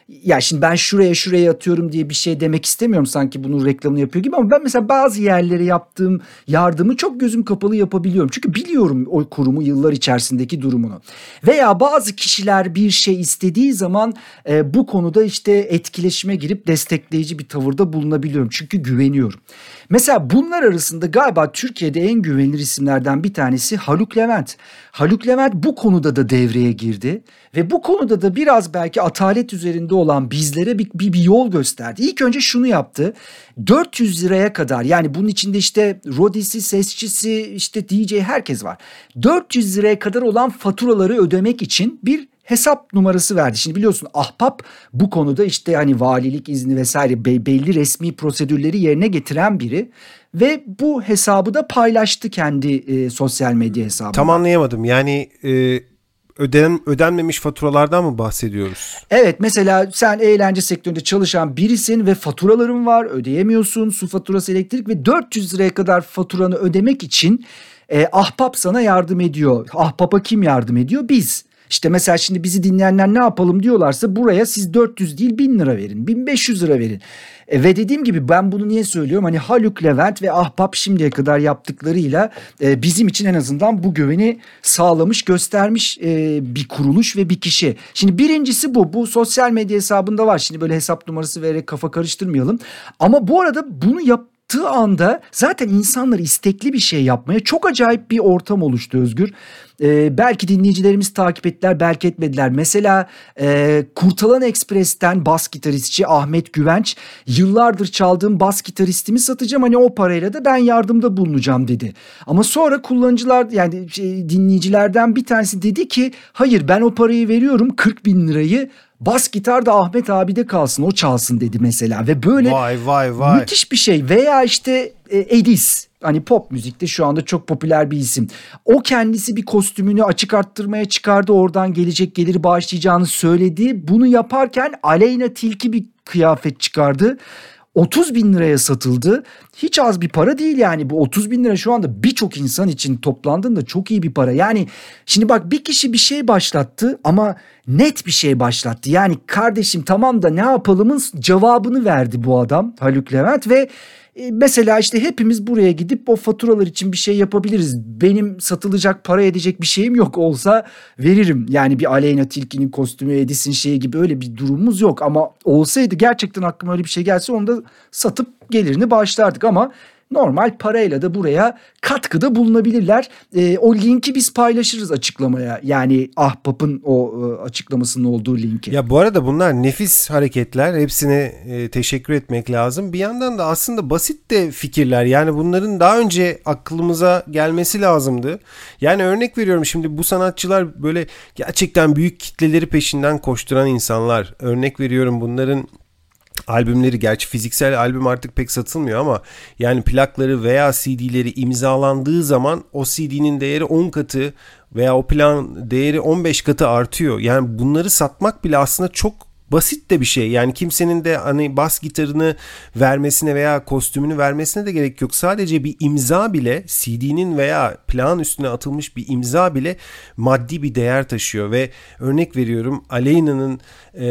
Speaker 2: ya şimdi ben şuraya şuraya atıyorum diye bir şey demek istemiyorum sanki bunun reklamını yapıyor gibi, ama ben mesela bazı yerlere yaptığım yardımı çok gözüm kapalı yapabiliyorum. Çünkü biliyorum o kurumu yıllar içerisindeki durumunu. Veya bazı kişiler bir şey istediği zaman e, bu konuda işte etkileşime girip destekleyici bir tavırda bulunabiliyorum. Çünkü güveniyorum. Mesela bunlar arasında galiba Türkiye'de en güvenilir isimlerden bir tanesi Haluk Levent. Haluk Levent bu konuda da devreye girdi ve bu konuda da biraz belki atalet üzerinde olan bizlere bir, bir, bir yol gösterdi. İlk önce şunu yaptı. dört yüz liraya kadar, yani bunun içinde işte rodisi, sesçisi, işte D J, herkes var. dört yüz liraya kadar olan faturaları ödemek için bir hesap numarası verdi. Şimdi biliyorsun Ahbap bu konuda işte hani valilik izni vesaire belli resmi prosedürleri yerine getiren biri ve bu hesabı da paylaştı kendi e, sosyal medya hesabında.
Speaker 1: Tam anlayamadım. Yani e, öden ödenmemiş faturalardan mı bahsediyoruz?
Speaker 2: Evet, mesela sen eğlence sektöründe çalışan birisin ve faturaların var, ödeyemiyorsun, su faturası, elektrik, ve dört yüz liraya kadar faturanı ödemek için e, Ahbap sana yardım ediyor. Ahbap'a kim yardım ediyor? Biz. İşte mesela şimdi bizi dinleyenler ne yapalım diyorlarsa buraya siz dört yüz değil bin lira verin, bin beş yüz lira verin. E, ve dediğim gibi ben bunu niye söylüyorum? Hani Haluk Levent ve Ahbap şimdiye kadar yaptıklarıyla e, bizim için en azından bu güveni sağlamış, göstermiş e, bir kuruluş ve bir kişi. Şimdi birincisi bu. Bu sosyal medya hesabında var. Şimdi böyle hesap numarası vererek kafa karıştırmayalım. Ama bu arada bunu yap yaptığı anda zaten insanlar istekli bir şey yapmaya, çok acayip bir ortam oluştu Özgür. Ee, belki dinleyicilerimiz takip ettiler, belki etmediler. Mesela e, Kurtalan Ekspres'ten bas gitaristçi Ahmet Güvenç, yıllardır çaldığım bas gitaristimi satacağım, hani o parayla da ben yardımda bulunacağım dedi. Ama sonra kullanıcılar, yani şey, dinleyicilerden bir tanesi dedi ki hayır, ben o parayı veriyorum, kırk bin lirayı bas gitar da Ahmet abide kalsın, o çalsın dedi mesela. Ve böyle
Speaker 1: vay vay vay
Speaker 2: müthiş bir şey. Veya işte e, Edis, hani pop müzikte şu anda çok popüler bir isim. O kendisi bir kostümünü açık arttırmaya çıkardı, oradan gelecek geliri bağışlayacağını söyledi. Bunu yaparken Aleyna Tilki bir kıyafet çıkardı. otuz bin liraya satıldı. Hiç az bir para değil yani. Bu otuz bin lira şu anda birçok insan için toplandığında çok iyi bir para. Yani şimdi bak, bir kişi bir şey başlattı ama net bir şey başlattı. Yani kardeşim tamam da ne yapalımın cevabını verdi bu adam, Haluk Levent. Ve mesela işte hepimiz buraya gidip o faturalar için bir şey yapabiliriz. Benim satılacak, para edecek bir şeyim yok, olsa veririm. Yani bir Aleyna Tilki'nin kostümü, Edis'in şeyi gibi öyle bir durumumuz yok. Ama olsaydı, gerçekten aklıma öyle bir şey gelse, onu da satıp gelirini bağışlardık. Ama normal parayla da buraya katkıda bulunabilirler. E, o linki biz paylaşırız açıklamaya. Yani Ahbap'ın o e, açıklamasının olduğu linki.
Speaker 1: Ya bu arada bunlar nefis hareketler. Hepsine e, teşekkür etmek lazım. Bir yandan da aslında basit de fikirler. Yani bunların daha önce aklımıza gelmesi lazımdı. Yani örnek veriyorum, şimdi bu sanatçılar böyle gerçekten büyük kitleleri peşinden koşturan insanlar. Örnek veriyorum, bunların albümleri, gerçi fiziksel albüm artık pek satılmıyor ama yani plakları veya C D'leri imzalandığı zaman o C D'nin değeri on katı veya o plan değeri on beş katı artıyor. Yani bunları satmak bile aslında çok basit de bir şey. Yani kimsenin de hani bas gitarını vermesine veya kostümünü vermesine de gerek yok. Sadece bir imza bile, C D'nin veya plağın üstüne atılmış bir imza bile maddi bir değer taşıyor. Ve örnek veriyorum, Aleyna'nın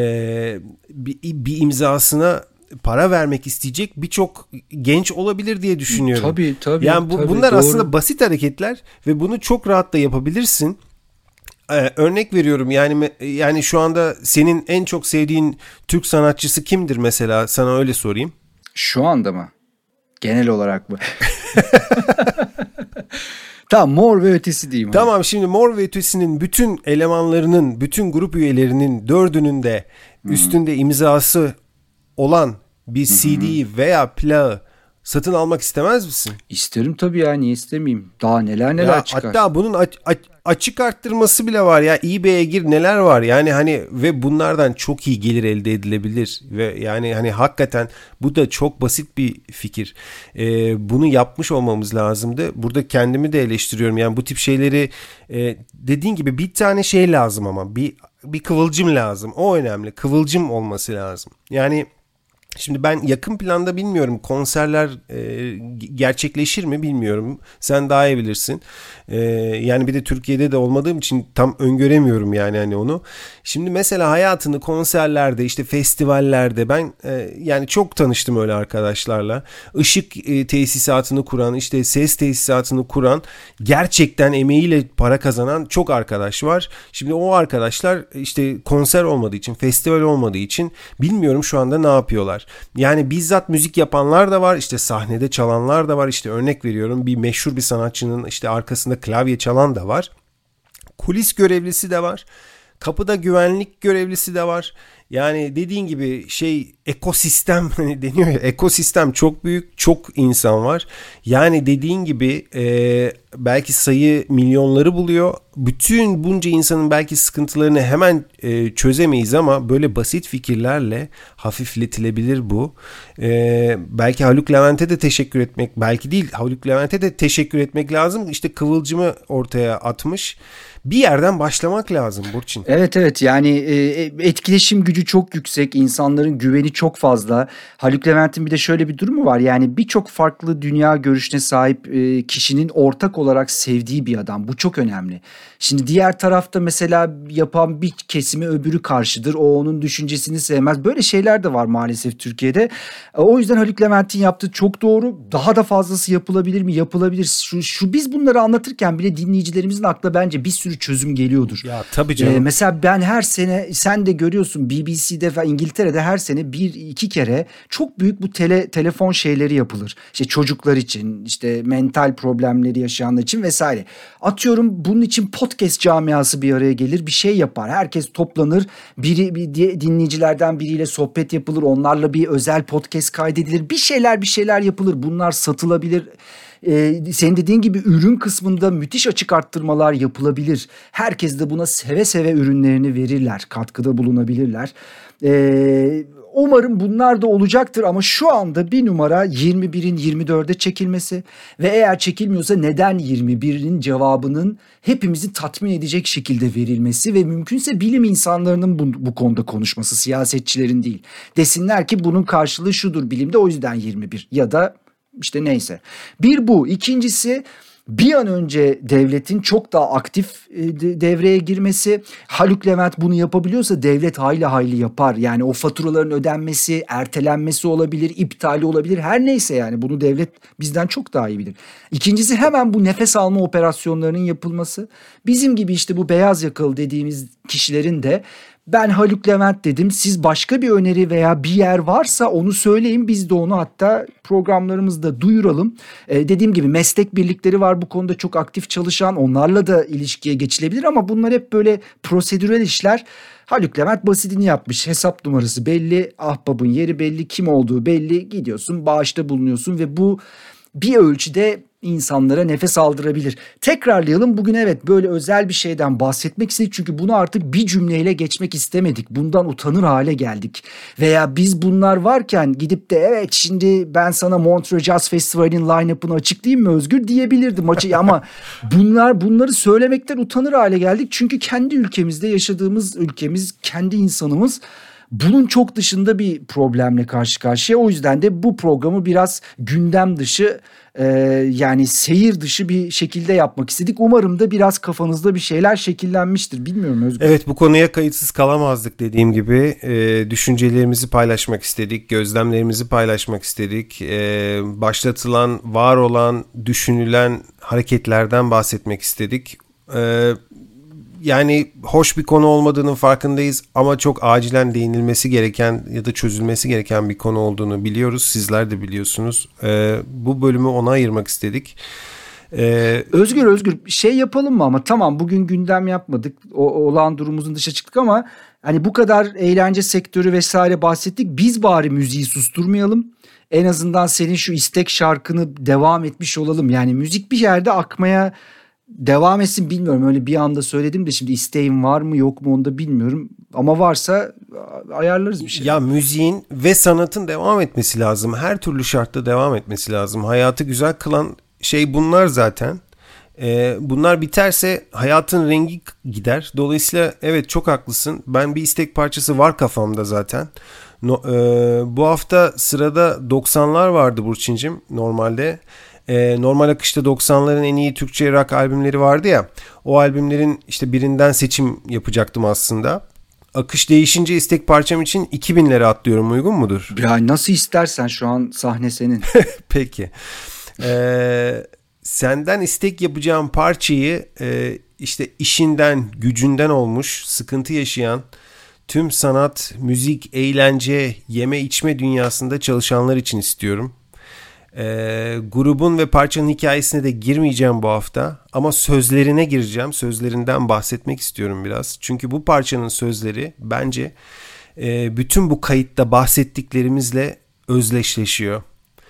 Speaker 1: e, bir, bir imzasına para vermek isteyecek birçok genç olabilir diye düşünüyorum.
Speaker 2: Tabii tabii.
Speaker 1: Yani bu,
Speaker 2: tabii,
Speaker 1: bunlar
Speaker 2: doğru.
Speaker 1: aslında basit hareketler ve bunu çok rahat da yapabilirsin. Ee, örnek veriyorum, yani yani şu anda senin en çok sevdiğin Türk sanatçısı kimdir mesela, sana öyle sorayım.
Speaker 2: Şu anda mı? Genel olarak mı? Tamam, Mor ve Ötesi diyeyim.
Speaker 1: Tamam hadi. Şimdi Mor ve Ötesi'nin bütün elemanlarının, bütün grup üyelerinin dördünün de Hı-hı. üstünde imzası olan bir Hı-hı. C D veya plağı satın almak istemez misin?
Speaker 2: İsterim tabii ya, niye istemeyeyim? Daha neler neler
Speaker 1: ya
Speaker 2: çıkar.
Speaker 1: Hatta bunun aç, aç, açık arttırması bile var ya. eBay'e gir, neler var yani, hani ve bunlardan çok iyi gelir elde edilebilir ve yani hani hakikaten bu da çok basit bir fikir. Ee, bunu yapmış olmamız lazımdı. Burada kendimi de eleştiriyorum. Yani bu tip şeyleri e, dediğin gibi bir tane şey lazım ama bir bir kıvılcım lazım. O önemli. Kıvılcım olması lazım. Yani Şimdi ben yakın planda bilmiyorum, konserler e, gerçekleşir mi bilmiyorum. Sen daha iyi bilirsin. E, yani bir de Türkiye'de de olmadığım için tam öngöremiyorum yani hani onu. Şimdi mesela hayatını konserlerde, işte festivallerde ben e, yani çok tanıştım öyle arkadaşlarla. Işık e, tesisatını kuran, işte ses tesisatını kuran, gerçekten emeğiyle para kazanan çok arkadaş var. Şimdi o arkadaşlar işte konser olmadığı için, festival olmadığı için bilmiyorum şu anda ne yapıyorlar. Yani bizzat müzik yapanlar da var, işte sahnede çalanlar da var, işte örnek veriyorum bir meşhur bir sanatçının işte arkasında klavye çalan da var, kulis görevlisi de var, kapıda güvenlik görevlisi de var. Yani dediğin gibi şey, ekosistem hani deniyor ya, ekosistem çok büyük, çok insan var. Yani dediğin gibi e, belki sayı milyonları buluyor. Bütün bunca insanın belki sıkıntılarını hemen e, çözemeyiz ama böyle basit fikirlerle hafifletilebilir bu. E, belki Haluk Levent'e de teşekkür etmek, belki değil Haluk Levent'e de teşekkür etmek lazım. İşte kıvılcımı ortaya atmış. Bir yerden başlamak lazım Burçin.
Speaker 2: Evet evet, yani e, etkileşim gücü çok yüksek, insanların güveni çok fazla. Haluk Levent'in bir de şöyle bir durumu var, yani birçok farklı dünya görüşüne sahip e, kişinin ortak olarak sevdiği bir adam, bu çok önemli. Şimdi diğer tarafta mesela yapan bir kesime öbürü karşıdır, o onun düşüncesini sevmez, böyle şeyler de var maalesef Türkiye'de. E, o yüzden Haluk Levent'in yaptığı çok doğru, daha da fazlası yapılabilir mi? Yapılabilir. Şu, şu biz bunları anlatırken bile dinleyicilerimizin aklına bence bir sürü çözüm geliyordur.
Speaker 1: Ya tabii canım.
Speaker 2: Ee, mesela ben her sene, sen de görüyorsun, B B C'de ve İngiltere'de her sene bir iki kere çok büyük bu tele, telefon şeyleri yapılır. İşte çocuklar için, işte mental problemleri yaşayanlar için vesaire. Atıyorum bunun için podcast camiası bir araya gelir, bir şey yapar. Herkes toplanır, biri bir dinleyicilerden biriyle sohbet yapılır, onlarla bir özel podcast kaydedilir. Bir şeyler bir şeyler yapılır. Bunlar satılabilir. Ee, senin dediğin gibi ürün kısmında müthiş açık arttırmalar yapılabilir. Herkes de buna seve seve ürünlerini verirler, katkıda bulunabilirler. Ee, umarım bunlar da olacaktır ama şu anda bir numara yirmi birin yirmi dörde çekilmesi ve eğer çekilmiyorsa neden yirmi birin cevabının hepimizi tatmin edecek şekilde verilmesi ve mümkünse bilim insanlarının bu, bu konuda konuşması, siyasetçilerin değil. Desinler ki bunun karşılığı şudur bilimde, o yüzden yirmi bir ya da İşte neyse. Bir bu. İkincisi, bir an önce devletin çok daha aktif devreye girmesi. Haluk Levent bunu yapabiliyorsa devlet hayli hayli yapar. Yani o faturaların ödenmesi, ertelenmesi olabilir, iptali olabilir. Her neyse yani bunu devlet bizden çok daha iyi bilir. İkincisi, hemen bu nefes alma operasyonlarının yapılması. Bizim gibi işte bu beyaz yakalı dediğimiz kişilerin de ben Haluk Levent dedim, siz başka bir öneri veya bir yer varsa onu söyleyin, biz de onu hatta programlarımızda duyuralım. Ee, dediğim gibi meslek birlikleri var bu konuda çok aktif çalışan, onlarla da ilişkiye geçilebilir ama bunlar hep böyle prosedürel işler. Haluk Levent basitini yapmış, hesap numarası belli, ahbabın yeri belli, kim olduğu belli, gidiyorsun bağışta bulunuyorsun ve bu bir ölçüde insanlara nefes aldırabilir. Tekrarlayalım, bugün evet böyle özel bir şeyden bahsetmek istedik çünkü bunu artık bir cümleyle geçmek istemedik. Bundan utanır hale geldik. Veya biz bunlar varken gidip de evet şimdi ben sana Montreux Jazz Festivali'nin line-up'ını açıklayayım mı Özgür diyebilirdim. Ama bunlar bunları söylemekten utanır hale geldik. Çünkü kendi ülkemizde yaşadığımız ülkemiz, kendi insanımız bunun çok dışında bir problemle karşı karşıya. O yüzden de bu programı biraz gündem dışı, e, yani seyir dışı bir şekilde yapmak istedik. Umarım da biraz kafanızda bir şeyler şekillenmiştir. Bilmiyorum Özgür.
Speaker 1: Evet, bu konuya kayıtsız kalamazdık dediğim gibi. E, düşüncelerimizi paylaşmak istedik, gözlemlerimizi paylaşmak istedik. E, başlatılan, var olan, düşünülen hareketlerden bahsetmek istedik. Evet. Yani hoş bir konu olmadığının farkındayız ama çok acilen değinilmesi gereken ya da çözülmesi gereken bir konu olduğunu biliyoruz. Sizler de biliyorsunuz. Ee, bu bölümü ona ayırmak istedik.
Speaker 2: Ee, Özgür Özgür şey yapalım mı ama tamam bugün gündem yapmadık. O, olağan durumumuzun dışına çıktık ama hani bu kadar eğlence sektörü vesaire bahsettik. Biz bari müziği susturmayalım. En azından senin şu istek şarkını devam etmiş olalım. Yani müzik bir yerde akmaya devam etsin, bilmiyorum, öyle bir anda söyledim de şimdi isteğim var mı yok mu onu da bilmiyorum ama varsa ayarlarız bir şey.
Speaker 1: Ya müziğin ve sanatın devam etmesi lazım, her türlü şartta devam etmesi lazım. Hayatı güzel kılan şey bunlar zaten. Ee, bunlar biterse hayatın rengi gider. Dolayısıyla evet, çok haklısın, ben bir istek parçası var kafamda zaten. No, e, bu hafta sırada doksanlar vardı Burçincim normalde. E, normal akışta doksanların en iyi Türkçe rock albümleri vardı ya. O albümlerin işte birinden seçim yapacaktım aslında. Akış değişince istek parçam için iki binlere atlıyorum, uygun mudur?
Speaker 2: Ya nasıl istersen, şu an sahne senin.
Speaker 1: Peki. Ee, senden istek yapacağım parçayı e, işte işinden, gücünden olmuş, sıkıntı yaşayan, tüm sanat, müzik, eğlence, yeme içme dünyasında çalışanlar için istiyorum. Ee, grubun ve parçanın hikayesine de girmeyeceğim bu hafta ama sözlerine gireceğim. Sözlerinden bahsetmek istiyorum biraz. Çünkü bu parçanın sözleri bence e, bütün bu kayıtta bahsettiklerimizle özdeşleşiyor.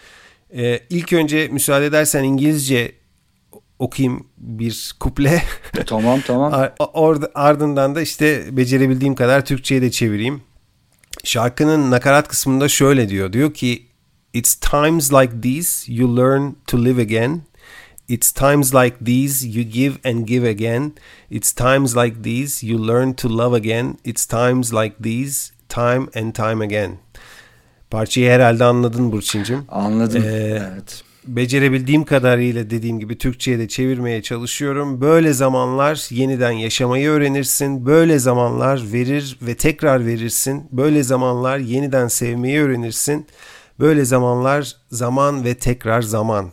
Speaker 1: Ee, ilk önce müsaade edersen İngilizce okuyayım bir kuple.
Speaker 2: Tamam tamam.
Speaker 1: Or- ardından da işte becerebildiğim kadar Türkçe'ye de çevireyim. Şarkının nakarat kısmında şöyle diyor. Diyor ki It's times like these you learn to live again. It's times like these you give and give again. It's times like these you learn to love again. It's times like these time and time again. Parçayı herhalde anladın Burçincim.
Speaker 2: Anladım.
Speaker 1: Ee,
Speaker 2: evet.
Speaker 1: Becerebildiğim kadarıyla dediğim gibi Türkçe'ye de çevirmeye çalışıyorum. Böyle zamanlar yeniden yaşamayı öğrenirsin. Böyle zamanlar verir ve tekrar verirsin. Böyle zamanlar yeniden sevmeyi öğrenirsin. Böyle zamanlar zaman ve tekrar zaman.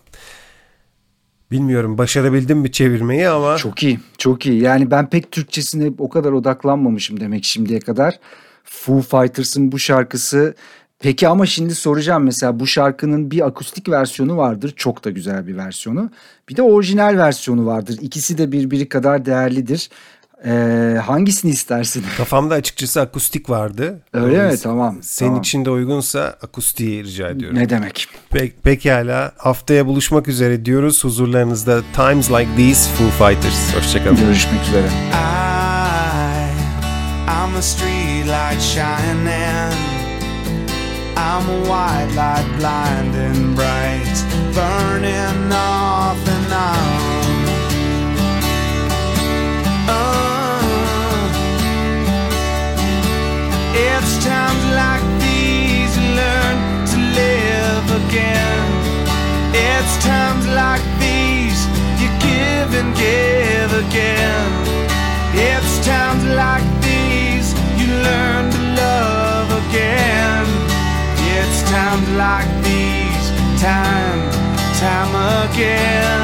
Speaker 1: Bilmiyorum başarabildim mi çevirmeyi ama.
Speaker 2: Çok iyi, çok iyi. Yani ben pek Türkçesine o kadar odaklanmamışım demek şimdiye kadar. Foo Fighters'ın bu şarkısı. Peki ama şimdi soracağım, mesela bu şarkının bir akustik versiyonu vardır. Çok da güzel bir versiyonu. Bir de orijinal versiyonu vardır. İkisi de birbiri kadar değerlidir. Ee, hangisini istersin?
Speaker 1: Kafamda açıkçası akustik vardı.
Speaker 2: Öyle mi? Tamam.
Speaker 1: Senin
Speaker 2: tamam.
Speaker 1: için de uygunsa akustiği rica ediyorum.
Speaker 2: Ne demek?
Speaker 1: Pe- pekala. Haftaya buluşmak üzere diyoruz. Huzurlarınızda Times Like These, Foo Fighters. Hoşçakalın.
Speaker 2: Görüşmek üzere.
Speaker 3: I, I'm a street light shining. I'm a white light blind and bright, burning off and on. Oh, it's times like these you learn to live again. It's times like these you give and give again. It's times like these you learn to love again. It's times like these, time, time again.